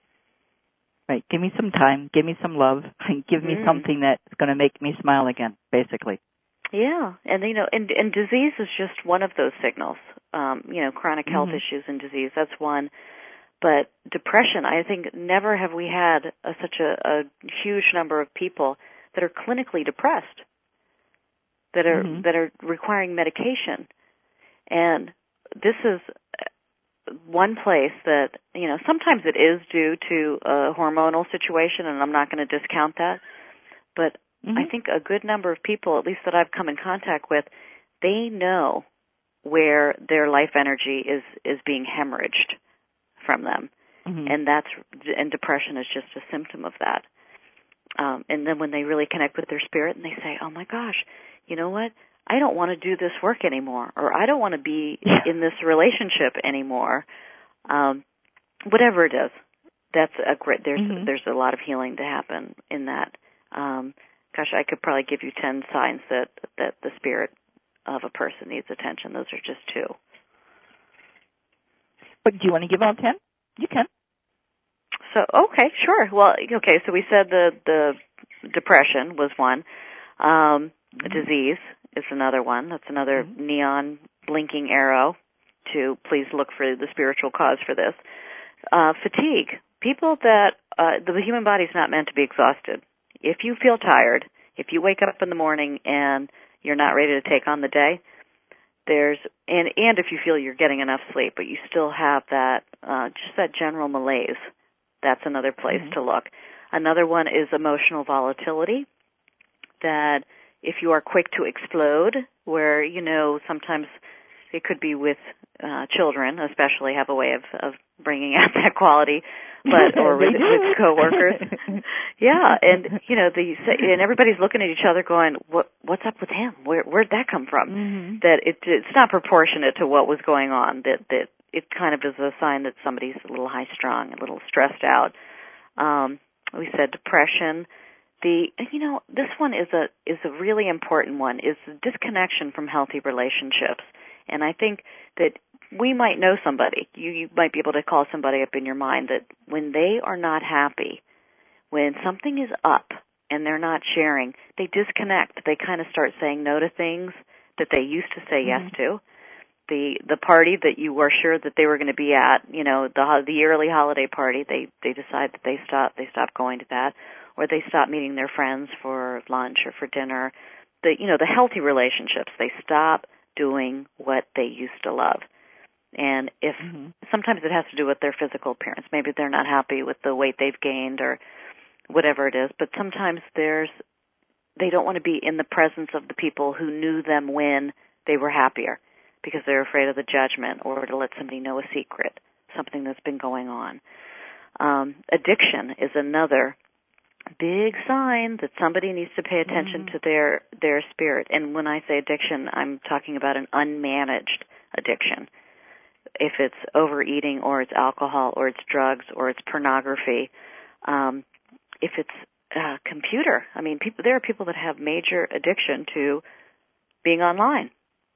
Right. Give me some time. Give me some love. And give me mm. something that's going to make me smile again, basically. Yeah, and you know, and, and disease is just one of those signals. Um, you know, chronic health mm-hmm. issues and disease, that's one. But depression, I think never have we had a, such a, a huge number of people that are clinically depressed, that are mm-hmm. that are requiring medication. And this is one place that, you know, sometimes it is due to a hormonal situation, and I'm not going to discount that. But mm-hmm. I think a good number of people, at least that I've come in contact with, they know where their life energy is, is being hemorrhaged from them. Mm-hmm. And that's, and depression is just a symptom of that. Um, and then when they really connect with their spirit and they say, oh my gosh, you know what? I don't want to do this work anymore, or I don't want to be yeah. in this relationship anymore. Um, whatever it is, that's a great, there's, mm-hmm. there's a lot of healing to happen in that. Um, gosh, I could probably give you ten signs that, that the spirit of a person needs attention. Those are just two. But do you want to give out ten? You can. So, okay, sure. Well, okay, so we said the, the depression was one. Um, mm-hmm. Disease is another one. That's another mm-hmm. neon blinking arrow to please look for the spiritual cause for this. Uh, fatigue. People that, uh, the human body's not meant to be exhausted. If you feel tired, if you wake up in the morning and you're not ready to take on the day, there's, and, and if you feel you're getting enough sleep, but you still have that, uh, just that general malaise, that's another place mm-hmm. to look. Another one is emotional volatility, that if you are quick to explode, where, you know, sometimes it could be with uh, children, especially have a way of, of bringing out that quality, but or with, with coworkers. Yeah, and you know, the and everybody's looking at each other, going, "What? What's up with him? Where? Where'd that come from?" Mm-hmm. That it, it's not proportionate to what was going on. That that it kind of is a sign that somebody's a little high strung, a little stressed out. Um, we said depression. The you know this one is a is a really important one. Is the disconnection from healthy relationships, and I think that we might know somebody. You, you might be able to call somebody up in your mind that when they are not happy, when something is up and they're not sharing, they disconnect. They kind of start saying no to things that they used to say mm-hmm. yes to. The the party that you were sure that they were going to be at, you know, the the yearly holiday party, they they decide that they stop they stop going to that, or they stop meeting their friends for lunch or for dinner. The you know the healthy relationships, they stop doing what they used to love. And if mm-hmm. sometimes it has to do with their physical appearance. Maybe they're not happy with the weight they've gained or whatever it is. But sometimes there's they don't want to be in the presence of the people who knew them when they were happier because they're afraid of the judgment or to let somebody know a secret, something that's been going on. Um, addiction is another big sign that somebody needs to pay attention mm-hmm. to their their spirit. And when I say addiction, I'm talking about an unmanaged addiction. If it's overeating or it's alcohol or it's drugs or it's pornography, um, if it's uh, computer. I mean, people, there are people that have major addiction to being online.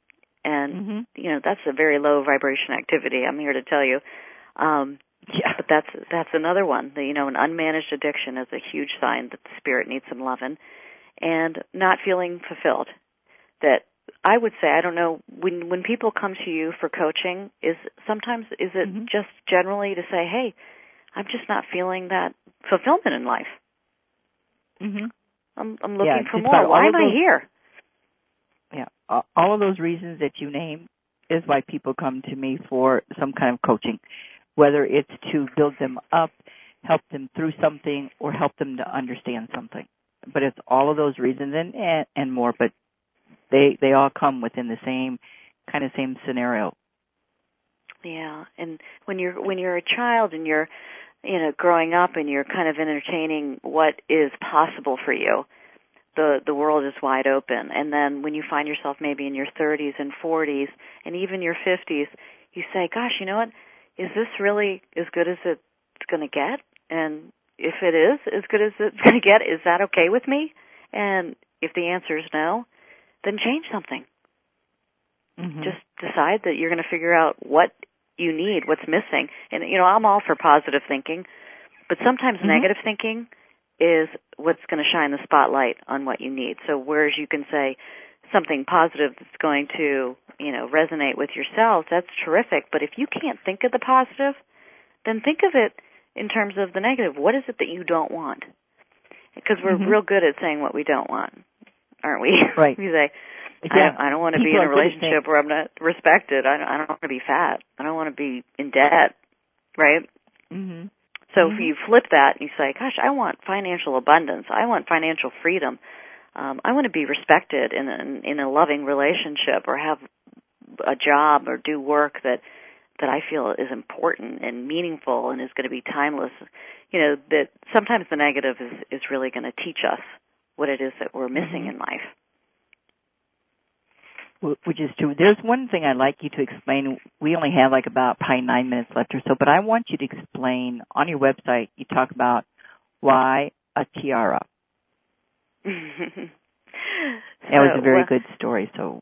And, mm-hmm. you know, that's a very low vibration activity, I'm here to tell you. Um, yeah, but that's that's another one. The, you know, an unmanaged addiction is a huge sign that the spirit needs some loving. And not feeling fulfilled. That I would say, I don't know, when when people come to you for coaching, is sometimes is it mm-hmm. just generally to say, hey, I'm just not feeling that fulfillment in life. Mm-hmm. I'm, I'm looking yeah, for more. Why am those, I here? Yeah, all of those reasons that you name is why people come to me for some kind of coaching, whether it's to build them up, help them through something, or help them to understand something. But it's all of those reasons and and, and more, but They they all come within the same kind of same scenario. Yeah, and when you're when you're a child and you're, you know, growing up and you're kind of entertaining what is possible for you, the the world is wide open. And then when you find yourself maybe in your thirties and forties and even your fifties, you say, "Gosh, you know what? Is this really as good as it's going to get? And if it is as good as it's going to get, is that okay with me?" And if the answer is no, then change something. Mm-hmm. Just decide that you're going to figure out what you need, what's missing. And, you know, I'm all for positive thinking, but sometimes mm-hmm. negative thinking is what's going to shine the spotlight on what you need. So whereas you can say something positive that's going to, you know, resonate with yourself, that's terrific. But if you can't think of the positive, then think of it in terms of the negative. What is it that you don't want? Because we're mm-hmm. real good at saying what we don't want. Aren't we? Right. We say, Yeah, I don't, I don't want to be in a relationship say, where I'm not respected. I don't, I don't want to be fat. I don't want to be in debt, right? Mm-hmm. So mm-hmm. if you flip that and you say, gosh, I want financial abundance. I want financial freedom. Um, I want to be respected in a, in a loving relationship or have a job or do work that, that I feel is important and meaningful and is going to be timeless. You know, that sometimes the negative is, is really going to teach us what it is that we're missing mm-hmm. in life. Which is true. There's one thing I'd like you to explain. We only have like about probably nine minutes left or so, but I want you to explain on your website, you talk about why a tiara. That so, was a very well, good story. So,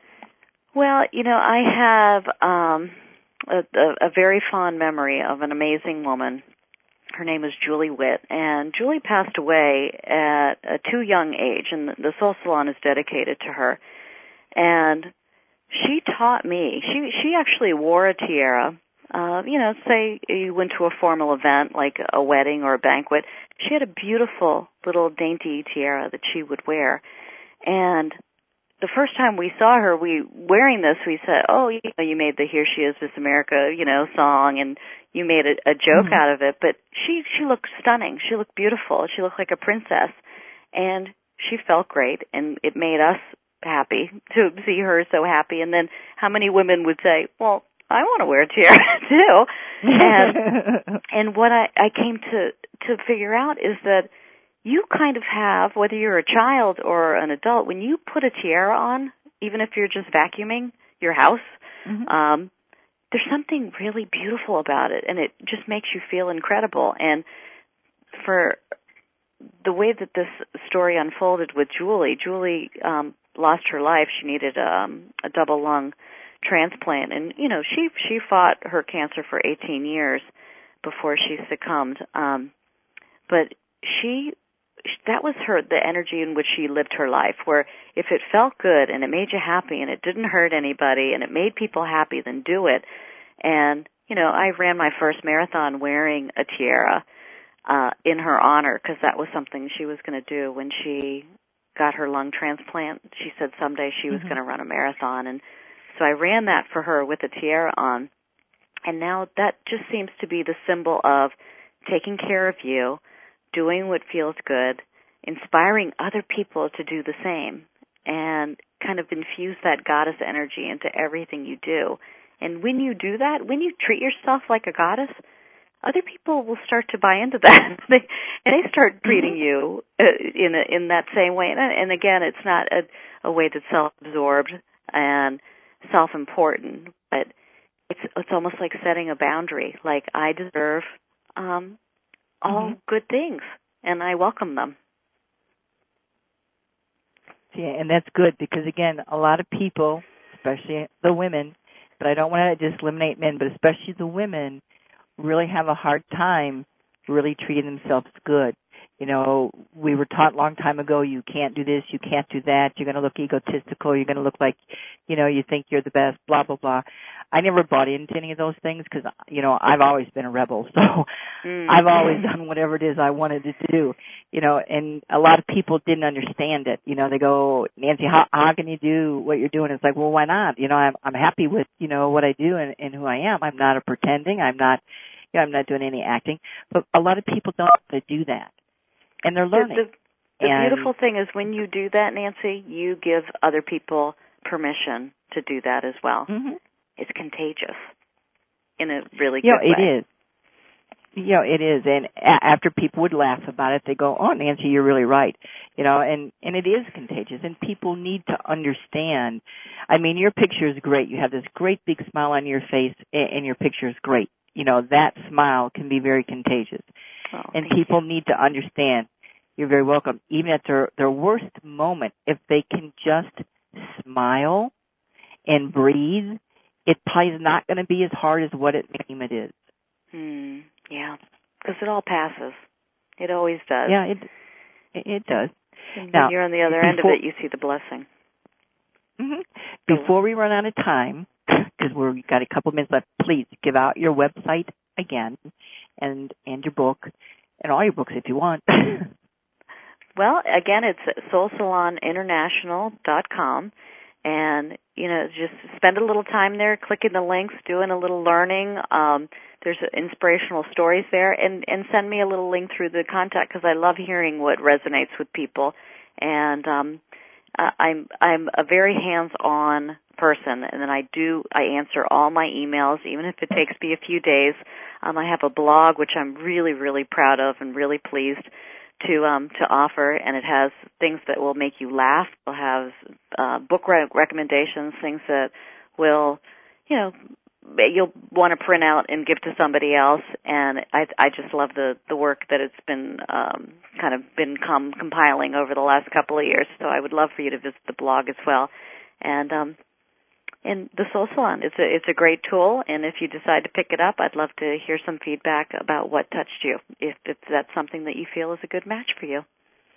well, you know, I have um, a, a, a very fond memory of an amazing woman. Her name is Julie Witt, and Julie passed away at a too young age, and the Soul Salon is dedicated to her. And she taught me, she she actually wore a tiara. Uh, you know, say you went to a formal event like a wedding or a banquet. She had a beautiful little dainty tiara that she would wear. And the first time we saw her, we wearing this, we said, "Oh, you know, you made the 'Here She Is, Miss America,' you know, song, and you made a, a joke mm-hmm. out of it." But she she looked stunning. She looked beautiful. She looked like a princess, and she felt great, and it made us happy to see her so happy. And then how many women would say, well, I want to wear a tiara too. And and what I, I came to, to figure out is that you kind of have, whether you're a child or an adult, when you put a tiara on, even if you're just vacuuming your house, mm-hmm. um, there's something really beautiful about it, and it just makes you feel incredible. And for the way that this story unfolded with Julie, Julie um, lost her life. She needed um, a double lung transplant, and you know she she fought her cancer for eighteen years before she succumbed. Um, but she that was her the energy in which she lived her life. Where if it felt good and it made you happy and it didn't hurt anybody and it made people happy, then do it. And you know I ran my first marathon wearing a tiara uh, in her honor because that was something she was going to do when she got her lung transplant. She said someday she was mm-hmm. going to run a marathon, and so I ran that for her with a tiara on. And now that just seems to be the symbol of taking care of you, doing what feels good, inspiring other people to do the same, and kind of infuse that goddess energy into everything you do. And when you do that, when you treat yourself like a goddess, other people will start to buy into that, they, and they start treating you uh, in a, in that same way. And, and again, it's not a, a way that's self-absorbed and self-important, but it's it's almost like setting a boundary. Like I deserve um, all mm-hmm. good things, and I welcome them. Yeah, and that's good because again, a lot of people, especially the women, but I don't want to just eliminate men, but especially the women, really have a hard time really treating themselves good. You know, we were taught a long time ago, you can't do this, you can't do that, you're going to look egotistical, you're going to look like, you know, you think you're the best, blah, blah, blah. I never bought into any of those things because, you know, I've always been a rebel, so mm-hmm. I've always done whatever it is I wanted to do, you know, and a lot of people didn't understand it. You know, they go, Nancy, how, how can you do what you're doing? It's like, well, why not? You know, I'm, I'm happy with, you know, what I do and, and who I am. I'm not a pretending. I'm not, you know, I'm not doing any acting, but a lot of people don't know how to do that. And they're learning. The, the, the and, beautiful thing is when you do that, Nancy, you give other people permission to do that as well. Mm-hmm. It's contagious in a really you good know, way. It is. You know, it is. And a- after people would laugh about it, they go, oh, Nancy, you're really right. You know, and, and it is contagious. And people need to understand. I mean, your picture is great. You have this great big smile on your face, and, and your picture is great. You know, that smile can be very contagious. Oh, and people you. need to understand. You're very welcome. Even at their, their worst moment, if they can just smile and breathe, it probably is not going to be as hard as what it may seem it is. Hmm. Yeah, because it all passes. It always does. Yeah, it it, it does. And now, when you're on the other before, end of it, you see the blessing. Mm-hmm. Before we run out of time, because we've got a couple minutes left, please give out your website again and and your book and all your books if you want. Well, again, it's soul salon international dot com, and, you know, just spend a little time there, clicking the links, doing a little learning. Um, there's inspirational stories there, and, and send me a little link through the contact, because I love hearing what resonates with people. And um, I'm I'm a very hands-on person, and then I do I answer all my emails, even if it takes me a few days. Um, I have a blog which I'm really really proud of and really pleased to um, to offer, and it has things that will make you laugh. We'll have uh, book re- recommendations, things that will, you know, you'll want to print out and give to somebody else. And I, I just love the, the work that it's been um, kind of been com- compiling over the last couple of years. So I would love for you to visit the blog as well. And um, and the Soul Salon, it's a it's a great tool. And if you decide to pick it up, I'd love to hear some feedback about what touched you, if, if that's something that you feel is a good match for you.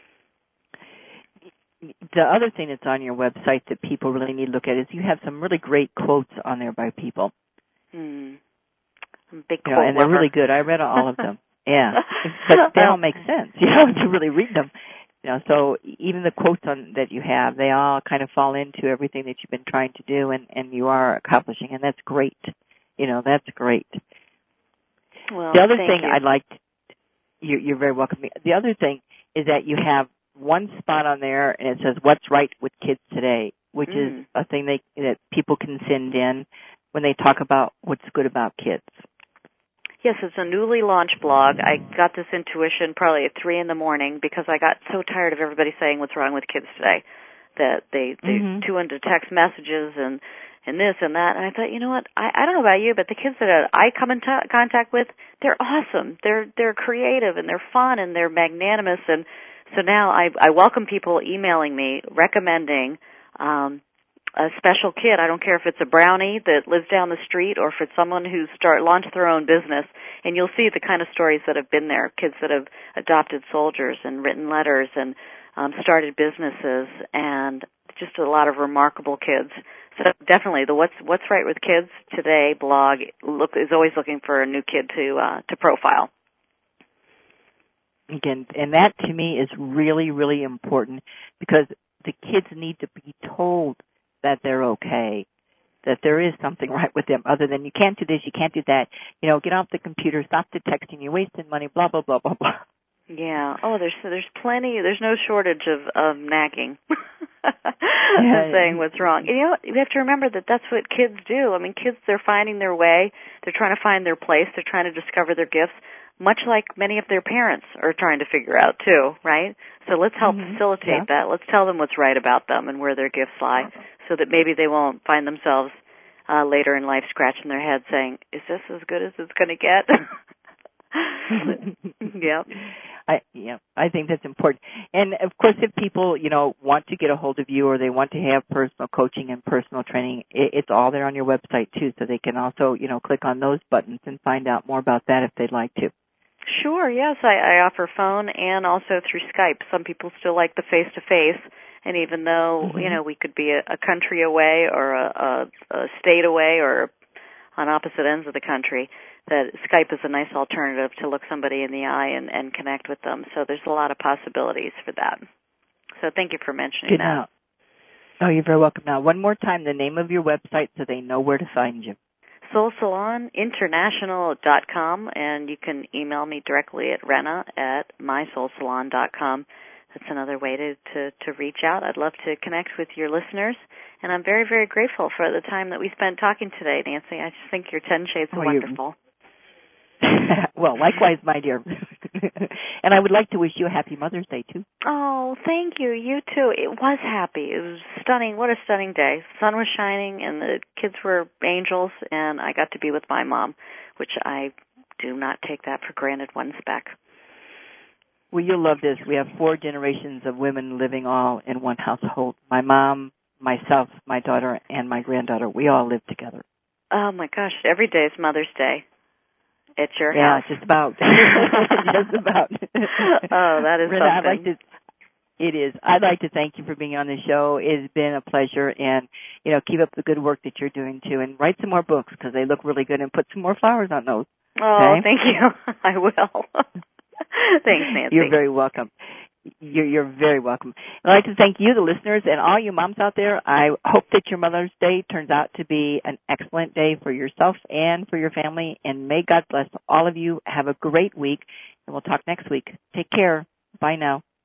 The other thing that's on your website that people really need to look at is you have some really great quotes on there by people. Mm. I'm a big you know, quote and they're lover. really good. I read all of them. Yeah, but they all make sense. You know, to really read them. You know, so even the quotes on that you have, they all kind of fall into everything that you've been trying to do, and and you are accomplishing, and that's great. You know, that's great. Well, the other thank thing you. I'd like, to, you, you're very welcome. The other thing is that you have one spot on there, and it says "What's Right with Kids Today," which Mm. is a thing they, that people can send in when they talk about what's good about kids. Yes, it's a newly launched blog. I got this intuition probably at three in the morning because I got so tired of everybody saying what's wrong with kids today, that they they Mm-hmm. too into text messages and and this and that. And I thought, you know what? I, I don't know about you, but the kids that I come in t- contact with, they're awesome. They're they're creative and they're fun and they're magnanimous. And so now I I welcome people emailing me recommending um, a special kid. I don't care if it's a brownie that lives down the street or if it's someone who's start launched their own business. And you'll see the kind of stories that have been there, kids that have adopted soldiers and written letters and um, started businesses, and just a lot of remarkable kids. So definitely the What's What's Right with Kids Today blog look is always looking for a new kid to uh, to profile. Again, and that to me is really, really important, because the kids need to be told that they're okay, that there is something right with them other than you can't do this, you can't do that, you know, get off the computer, stop the texting, you're wasting money, blah, blah, blah, blah, blah. Yeah. Oh, there's there's plenty, there's no shortage of, of nagging. Yeah. Saying what's wrong. And you know, you have to remember that that's what kids do. I mean, kids, they're finding their way, they're trying to find their place, they're trying to discover their gifts, much like many of their parents are trying to figure out too, right? So let's help Mm-hmm. facilitate Yeah. that. Let's tell them what's right about them and where their gifts lie, so that maybe they won't find themselves uh, later in life scratching their head saying, is this as good as it's going to get? Yep. I yeah, I think that's important. And of course, if people, you know, want to get a hold of you or they want to have personal coaching and personal training, it, it's all there on your website too, so they can also, you know, click on those buttons and find out more about that if they'd like to. Sure, yes, I, I offer phone and also through Skype. Some people still like the face-to-face, and even though, Mm-hmm. you know, we could be a, a country away or a, a, a state away or on opposite ends of the country, that Skype is a nice alternative to look somebody in the eye and, and connect with them. So there's a lot of possibilities for that. So thank you for mentioning Good that. now. Oh, you're very welcome. Now, one more time, the name of your website so they know where to find you. soul salon international dot com, and you can email me directly at Rena at my soul salon dot com. That's another way to, to, to reach out. I'd love to connect with your listeners, and I'm very, very grateful for the time that we spent talking today, Nancy. I just think your ten Shades Oh, are wonderful. Well, likewise, my dear. And I would like to wish you a happy Mother's Day, too. Oh, thank you. You too. It was happy. It was stunning. What a stunning day. The sun was shining, and the kids were angels, and I got to be with my mom, which I do not take that for granted one speck. Well, you'll love this. We have four generations of women living all in one household. My mom, myself, my daughter, and my granddaughter. We all live together. Oh, my gosh. Every day is Mother's Day. At your yeah, house. just about. just about. Oh, that is Rena, something. I'd like to, it is. I'd like to thank you for being on the show. It's been a pleasure, and, you know, keep up the good work that you're doing, too, and write some more books because they look really good, and put some more flowers on those. Oh, okay? thank you. I will. Thanks, Nancy. You're very welcome. You're, you're very welcome. I'd like to thank you, the listeners, and all you moms out there. I hope that your Mother's Day turns out to be an excellent day for yourself and for your family, and may God bless all of you. Have a great week, and we'll talk next week. Take care. Bye now.